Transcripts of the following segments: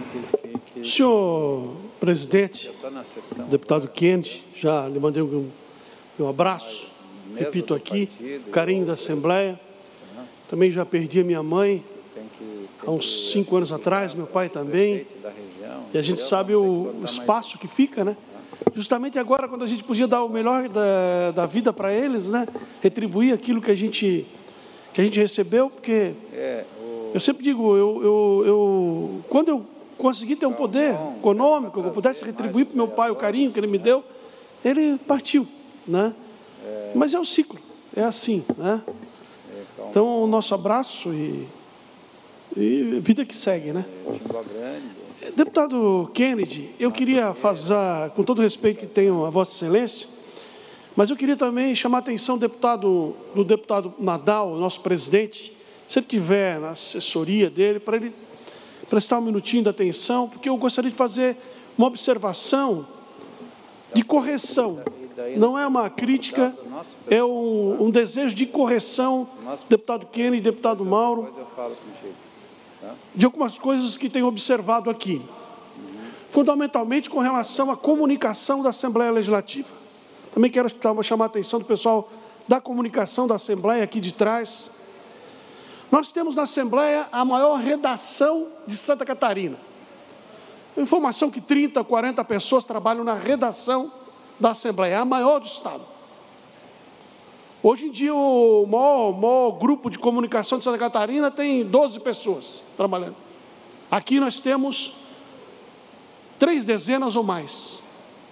Senhor presidente, deputado Kennedy, já lhe mandei um abraço, repito aqui, carinho da Assembleia. Também já perdi a minha mãe há uns 5 anos atrás, meu pai também. E a gente sabe o espaço que fica, né? Justamente agora, quando a gente podia dar o melhor da vida para eles, né? Retribuir aquilo que a gente recebeu, porque eu sempre digo, quando eu consegui ter um poder econômico, que eu pudesse retribuir para o meu pai o carinho que ele me deu, ele partiu, né? Mas é o ciclo, é assim, né? Então, o nosso abraço e vida que segue, né? Deputado Kennedy, eu queria fazer, com todo o respeito que tenho a Vossa Excelência, mas eu queria também chamar a atenção do deputado Nadal, nosso presidente, se ele estiver na assessoria dele, para ele prestar um minutinho de atenção, porque eu gostaria de fazer uma observação de correção. Não é uma crítica, é um desejo de correção, deputado Kennedy, deputado Mauro, de algumas coisas que tenho observado aqui. Fundamentalmente com relação à comunicação da Assembleia Legislativa. Também quero chamar a atenção do pessoal da comunicação da Assembleia aqui de trás. Nós temos na Assembleia a maior redação de Santa Catarina. Informação que 30, 40 pessoas trabalham na redação da Assembleia, é a maior do Estado. Hoje em dia, o maior grupo de comunicação de Santa Catarina tem 12 pessoas trabalhando. Aqui nós temos 3 dezenas ou mais.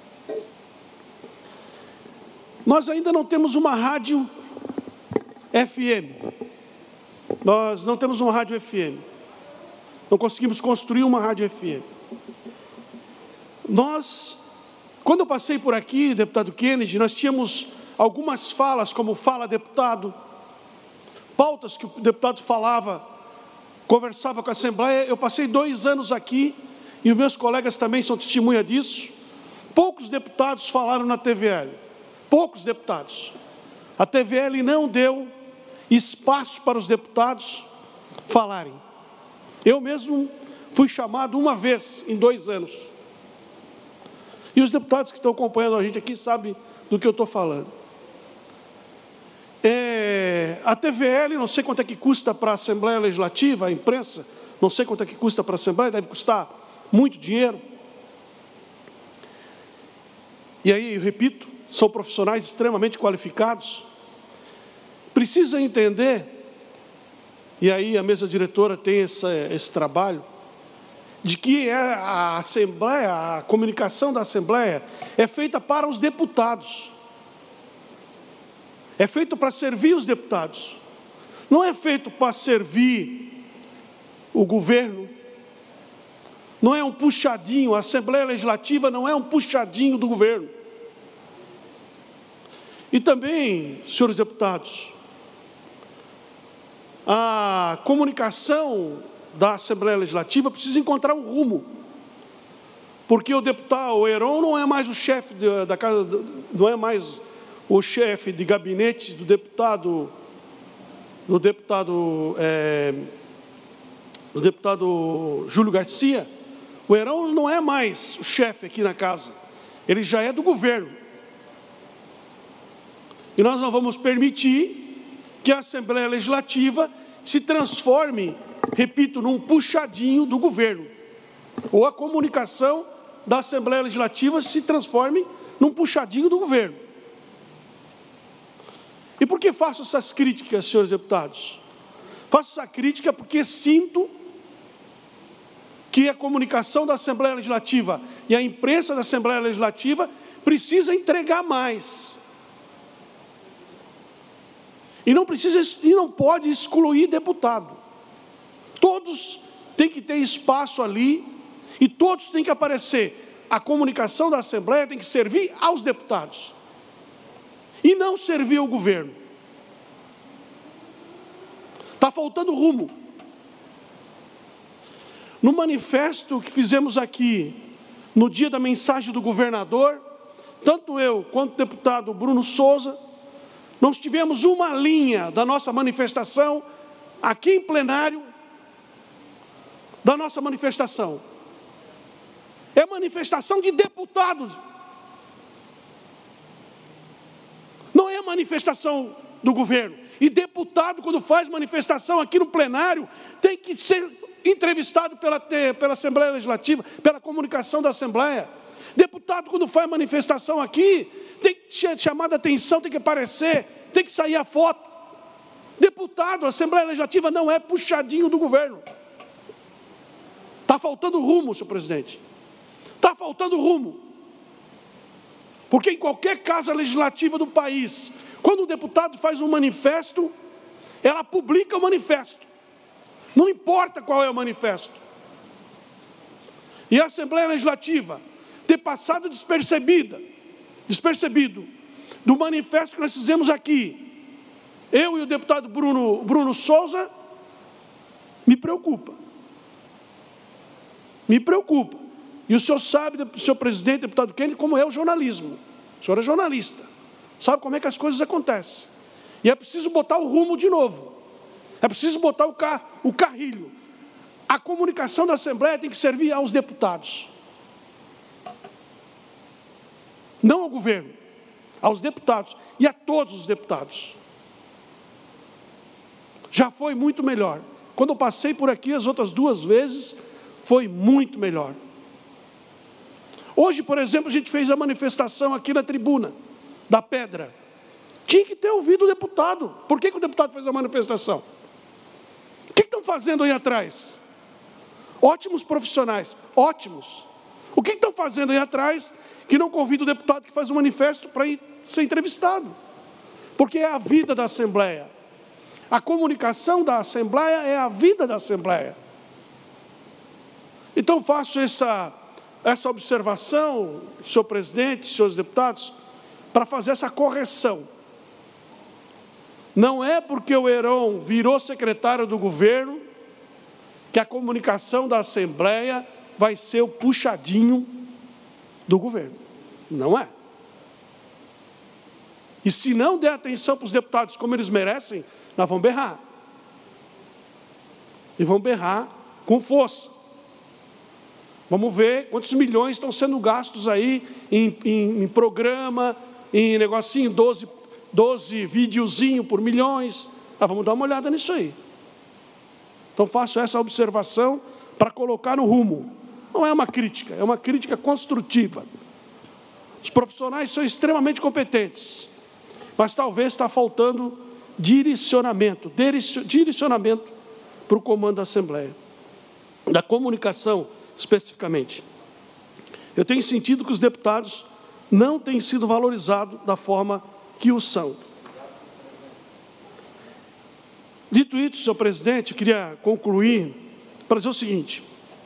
Nós ainda não temos uma rádio FM. Nós não temos uma rádio FM. Não conseguimos construir uma rádio FM. Quando eu passei por aqui, deputado Kennedy, nós tínhamos algumas falas, como fala deputado, pautas que o deputado falava, conversava com a Assembleia. Eu passei 2 anos aqui, e os meus colegas também são testemunha disso. Poucos deputados falaram na TVL. Poucos deputados. A TVL não deu espaço para os deputados falarem. Eu mesmo fui chamado uma vez em 2 anos. E os deputados que estão acompanhando a gente aqui sabem do que eu estou falando. A TVL, não sei quanto é que custa para a Assembleia Legislativa, a imprensa, não sei quanto é que custa para a Assembleia, deve custar muito dinheiro. E aí, eu repito, são profissionais extremamente qualificados. Precisa entender, e aí a mesa diretora tem esse trabalho, de que a Assembleia, a comunicação da Assembleia é feita para os deputados. É feito para servir os deputados. Não é feito para servir o governo. Não é um puxadinho, a Assembleia Legislativa não é um puxadinho do governo. E também, senhores deputados, a comunicação da Assembleia Legislativa precisa encontrar um rumo. Porque o deputado Heron não é mais o chefe da casa, não é mais o chefe de gabinete do deputado Júlio Garcia. O Heron não é mais o chefe aqui na casa, ele já é do governo. E nós não vamos permitir que a Assembleia Legislativa se transforme, repito, num puxadinho do governo. Ou a comunicação da Assembleia Legislativa se transforme num puxadinho do governo. E por que faço essas críticas, senhores deputados? Faço essa crítica porque sinto que a comunicação da Assembleia Legislativa e a imprensa da Assembleia Legislativa precisa entregar mais. E não pode excluir deputado. Todos têm que ter espaço ali e todos têm que aparecer. A comunicação da Assembleia tem que servir aos deputados e não servir ao governo. Está faltando rumo. No manifesto que fizemos aqui, no dia da mensagem do governador, tanto eu quanto o deputado Bruno Souza, nós tivemos uma linha da nossa manifestação, aqui em plenário, da nossa manifestação. é manifestação de deputados. Não é manifestação do governo. E deputado, quando faz manifestação aqui no plenário, tem que ser entrevistado pela Assembleia Legislativa, pela comunicação da Assembleia. Deputado, quando faz manifestação aqui, tem que ser chamado a atenção, tem que aparecer, tem que sair a foto. Deputado, a Assembleia Legislativa não é puxadinho do governo. Está faltando rumo, senhor presidente. Está faltando rumo. Porque em qualquer casa legislativa do país, quando o deputado faz um manifesto, ela publica o manifesto. Não importa qual é o manifesto. E a Assembleia Legislativa ter passado despercebido do manifesto que nós fizemos aqui, eu e o deputado Bruno Souza, me preocupa. Me preocupa. E o senhor sabe, senhor presidente, deputado Kennedy, como é o jornalismo. O senhor é jornalista. Sabe como é que as coisas acontecem. E é preciso botar o rumo de novo. É preciso botar o carrilho. A comunicação da Assembleia tem que servir aos deputados. Não ao governo. Aos deputados. E a todos os deputados. Já foi muito melhor. Quando eu passei por aqui as outras 2 vezes, foi muito melhor. Hoje, por exemplo, a gente fez a manifestação aqui na tribuna da Pedra. Tinha que ter ouvido o deputado. Por que o deputado fez a manifestação? O que estão fazendo aí atrás? Ótimos profissionais, ótimos. O que estão fazendo aí atrás que não convida o deputado que faz o manifesto para ir ser entrevistado? Porque é a vida da Assembleia. A comunicação da Assembleia é a vida da Assembleia. Então, faço essa observação, senhor presidente, senhores deputados, para fazer essa correção. Não é porque o Heron virou secretário do governo que a comunicação da Assembleia vai ser o puxadinho do governo. Não é. E se não der atenção para os deputados como eles merecem, nós vamos berrar. E vamos berrar com força. Vamos ver quantos milhões estão sendo gastos aí em programa, em negocinho, 12 videozinho por milhões. Vamos dar uma olhada nisso aí. Então faço essa observação para colocar no rumo. Não é uma crítica, é uma crítica construtiva. Os profissionais são extremamente competentes, mas talvez está faltando direcionamento para o comando da Assembleia, da comunicação especificamente. Eu tenho sentido que os deputados não têm sido valorizados da forma que o são. Dito isso, senhor presidente, eu queria concluir para dizer o seguinte.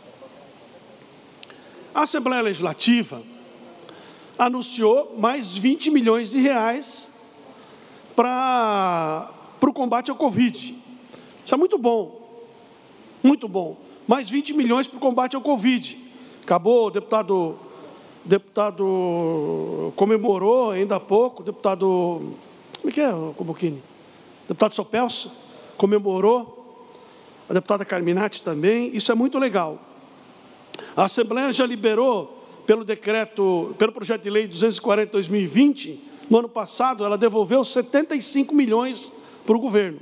A Assembleia Legislativa anunciou mais 20 milhões de reais para o combate ao Covid. Isso é muito bom. Muito bom. Mais 20 milhões para o combate ao Covid. Acabou, o deputado comemorou ainda há pouco, deputado... Como é que é, Coboquini? Deputado Sopelso comemorou, a deputada Carminati também. Isso é muito legal. A Assembleia já liberou, pelo projeto de lei 240/2020, no ano passado, ela devolveu 75 milhões para o governo.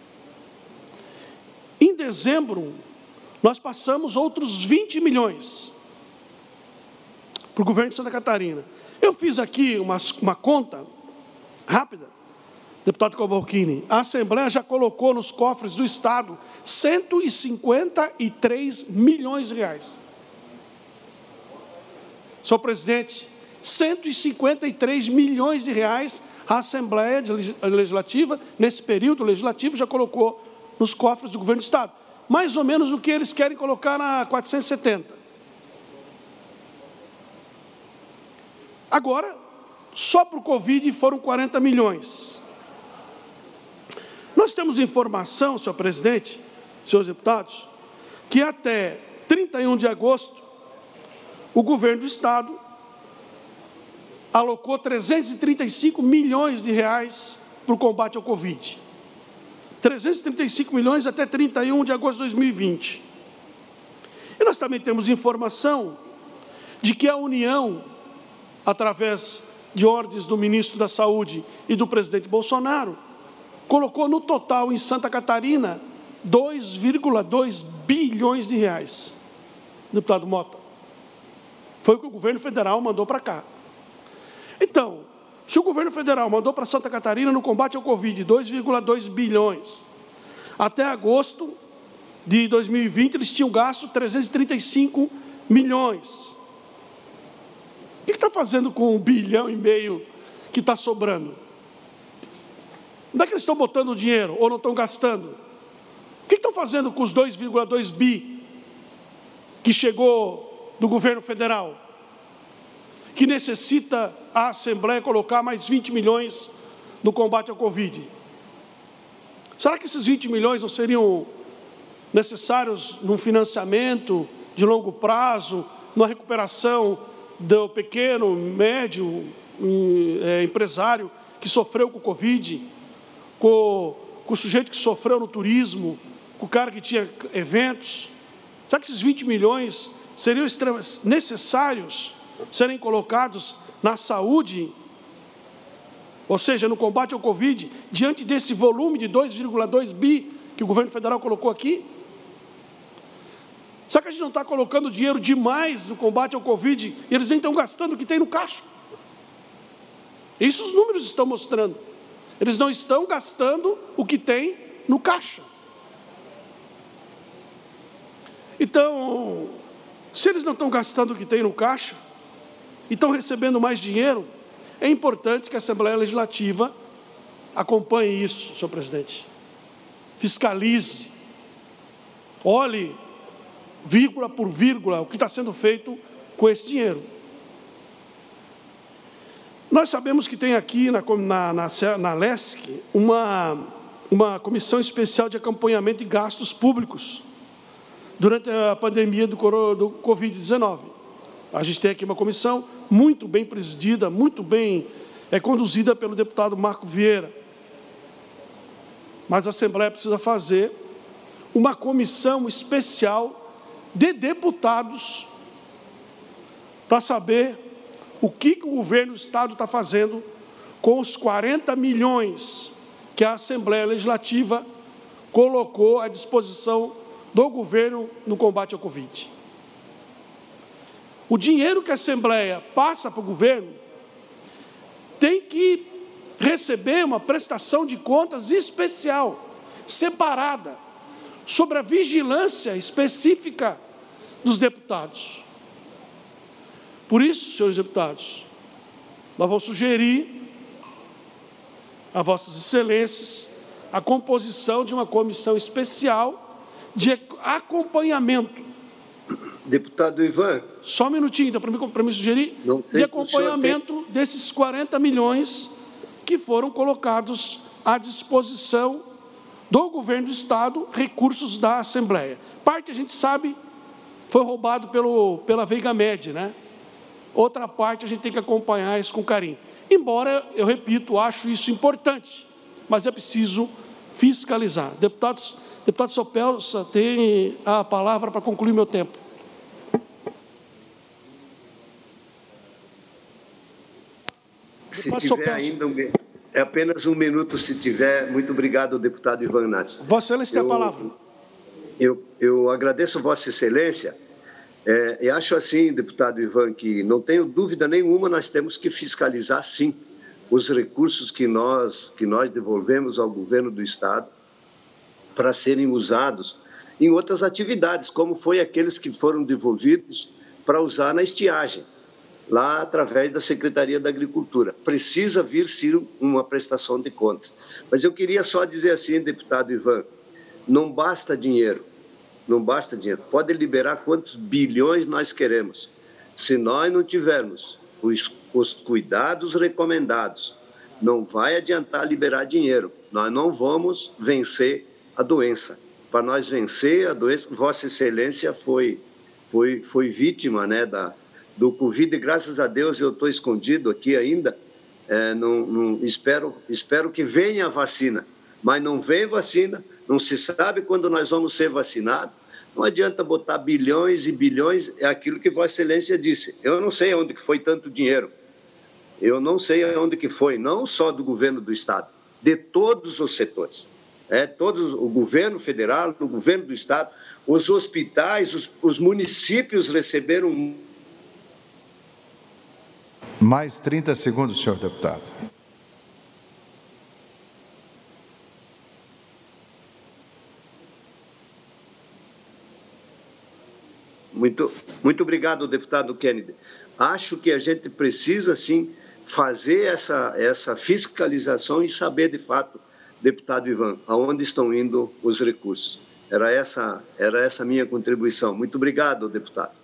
Em dezembro, nós passamos outros 20 milhões para o governo de Santa Catarina. Eu fiz aqui uma conta rápida, deputado Cobalcini. A Assembleia já colocou nos cofres do Estado 153 milhões de reais. Senhor presidente, 153 milhões de reais a Assembleia Legislativa, nesse período legislativo, já colocou nos cofres do governo do Estado. Mais ou menos o que eles querem colocar na 470. Agora, só para o Covid foram 40 milhões. Nós temos informação, senhor presidente, senhores deputados, que até 31 de agosto, o governo do Estado alocou 335 milhões de reais para o combate ao Covid. 335 milhões até 31 de agosto de 2020. E nós também temos informação de que a União, através de ordens do ministro da Saúde e do presidente Bolsonaro, colocou no total em Santa Catarina 2,2 bilhões de reais. Deputado Mota, foi o que o governo federal mandou para cá. Então, se o governo federal mandou para Santa Catarina no combate ao Covid 2,2 bilhões, até agosto de 2020 eles tinham gasto 335 milhões. O que está fazendo com 1,5 bilhão que está sobrando? Onde é que eles estão botando o dinheiro ou não estão gastando? O que estão fazendo com os 2,2 bi que chegou do governo federal, que necessita a Assembleia colocar mais 20 milhões no combate ao Covid? Será que esses 20 milhões não seriam necessários num financiamento de longo prazo, numa recuperação do pequeno, médio empresário que sofreu com o Covid, com o sujeito que sofreu no turismo, com o cara que tinha eventos? Será que esses 20 milhões seriam necessários serem colocados na saúde, ou seja, no combate ao Covid, diante desse volume de 2,2 bi que o governo federal colocou aqui? Será que a gente não está colocando dinheiro demais no combate ao Covid e eles nem estão gastando o que tem no caixa? Isso os números estão mostrando. Eles não estão gastando o que tem no caixa. Então, se eles não estão gastando o que tem no caixa e estão recebendo mais dinheiro, é importante que a Assembleia Legislativa acompanhe isso, senhor presidente. Fiscalize, olhe, vírgula por vírgula, o que está sendo feito com esse dinheiro. Nós sabemos que tem aqui na LESC uma comissão especial de acompanhamento de gastos públicos durante a pandemia do Covid-19. A gente tem aqui uma comissão muito bem presidida, muito bem conduzida pelo deputado Marco Vieira. Mas a Assembleia precisa fazer uma comissão especial de deputados para saber o que o governo do Estado está fazendo com os 40 milhões que a Assembleia Legislativa colocou à disposição do governo no combate ao Covid. O dinheiro que a Assembleia passa para o governo tem que receber uma prestação de contas especial, separada, sobre a vigilância específica dos deputados. Por isso, senhores deputados, nós vamos sugerir a vossas excelências a composição de uma comissão especial de acompanhamento. Deputado Ivan. Só um minutinho, então, para me sugerir, de acompanhamento desses 40 milhões que foram colocados à disposição do governo do Estado, recursos da Assembleia. Parte, a gente sabe, foi roubado pela Veiga Med, né? Outra parte, a gente tem que acompanhar isso com carinho. Embora, eu repito, acho isso importante, mas é preciso fiscalizar. Deputado Sopelsa tem a palavra para concluir meu tempo. Se tiver ainda é apenas um minuto, se tiver. Muito obrigado, deputado Ivan Nats. Vossa Excelência tem a palavra. Eu agradeço Vossa Excelência. E acho assim, deputado Ivan, que não tenho dúvida nenhuma, nós temos que fiscalizar, sim, os recursos que nós devolvemos ao governo do Estado para serem usados em outras atividades, como foi aqueles que foram devolvidos para usar na estiagem, lá através da Secretaria da Agricultura. Precisa vir, sim, uma prestação de contas. Mas eu queria só dizer assim, deputado Ivan, não basta dinheiro. Não basta dinheiro. Pode liberar quantos bilhões nós queremos. Se nós não tivermos os cuidados recomendados, não vai adiantar liberar dinheiro. Nós não vamos vencer a doença. Para nós vencer a doença, Vossa Excelência foi vítima, né, do Covid, e graças a Deus eu estou escondido aqui ainda. Espero que venha a vacina, mas não vem vacina, não se sabe quando nós vamos ser vacinados. Não adianta botar bilhões e bilhões, é aquilo que Vossa Excelência disse. Eu não sei onde que foi tanto dinheiro. Eu não sei onde que foi, não só do governo do Estado, de todos os setores. Todos, o governo federal, o governo do Estado, os hospitais, os municípios receberam... Mais 30 segundos, senhor deputado. Muito obrigado, deputado Kennedy. Acho que a gente precisa, sim, fazer essa fiscalização e saber, de fato, deputado Ivan, aonde estão indo os recursos. Era essa a minha contribuição. Muito obrigado, deputado.